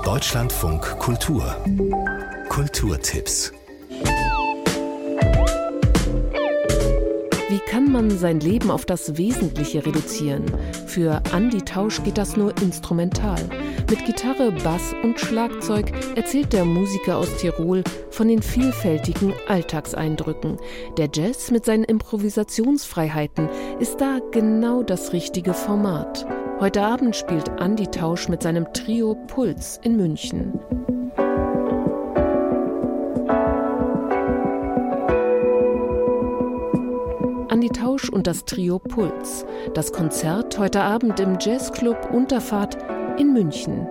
Deutschlandfunk Kultur. Kulturtipps. Wie kann man sein Leben auf das Wesentliche reduzieren? Für Andi Tausch geht das nur instrumental. Mit Gitarre, Bass und Schlagzeug erzählt der Musiker aus Tirol von den vielfältigen Alltagseindrücken. Der Jazz mit seinen Improvisationsfreiheiten ist da genau das richtige Format. Heute Abend spielt Andi Tausch mit seinem Trio Puls in München. Andi Tausch und das Trio Puls. Das Konzert heute Abend im Jazzclub Unterfahrt in München.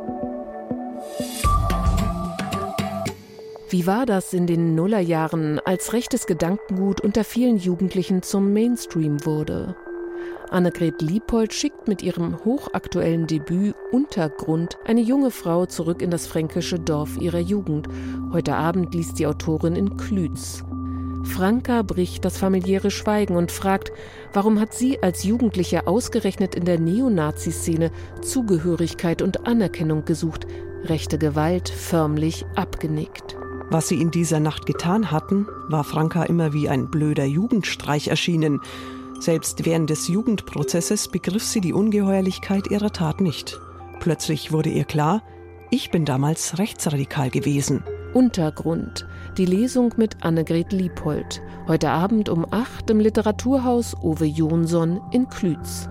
Wie war das in den Nullerjahren, als rechtes Gedankengut unter vielen Jugendlichen zum Mainstream wurde? Annegret Liepold schickt mit ihrem hochaktuellen Debüt Untergrund eine junge Frau zurück in das fränkische Dorf ihrer Jugend. Heute Abend liest die Autorin in Klütz. Franka bricht das familiäre Schweigen und fragt, warum hat sie als Jugendliche ausgerechnet in der Neonazi-Szene Zugehörigkeit und Anerkennung gesucht, rechte Gewalt förmlich abgenickt. Was sie in dieser Nacht getan hatten, war Franka immer wie ein blöder Jugendstreich erschienen. Selbst während des Jugendprozesses begriff sie die Ungeheuerlichkeit ihrer Tat nicht. Plötzlich wurde ihr klar, ich bin damals rechtsradikal gewesen. Untergrund. Die Lesung mit Annegret Liepold. Heute Abend um 8 im Literaturhaus Ove Jonsson in Klütz.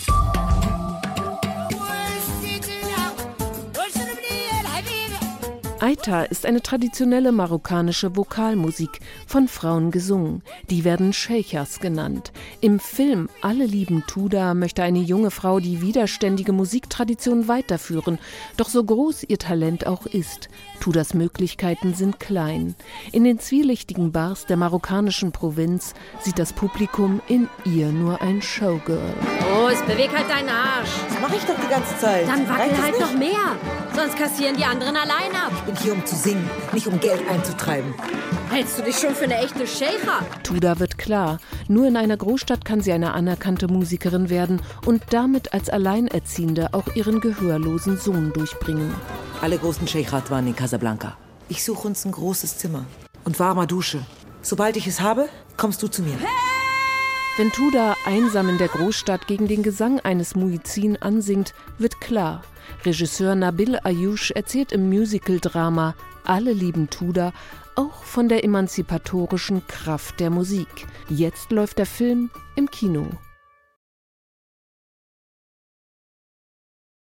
Aita ist eine traditionelle marokkanische Vokalmusik, von Frauen gesungen. Die werden Sheikhas genannt. Im Film Alle lieben Tuda möchte eine junge Frau die widerständige Musiktradition weiterführen. Doch so groß ihr Talent auch ist, Tudas Möglichkeiten sind klein. In den zwielichtigen Bars der marokkanischen Provinz sieht das Publikum in ihr nur ein Showgirl. Los, beweg halt deinen Arsch. Das mache ich doch die ganze Zeit. Dann wackel halt noch mehr. Sonst kassieren die anderen allein ab. Ich bin hier, um zu singen, nicht um Geld einzutreiben. Hältst du dich schon für eine echte Sheikha? Tuda wird klar, nur in einer Großstadt kann sie eine anerkannte Musikerin werden und damit als Alleinerziehende auch ihren gehörlosen Sohn durchbringen. Alle großen Sheikhs waren in Casablanca. Ich suche uns ein großes Zimmer und warme Dusche. Sobald ich es habe, kommst du zu mir. Wenn Tuda einsam in der Großstadt gegen den Gesang eines Muezzin ansingt, wird klar, Regisseur Nabil Ayouch erzählt im Musical-Drama Alle lieben Tuda auch von der emanzipatorischen Kraft der Musik. Jetzt läuft der Film im Kino.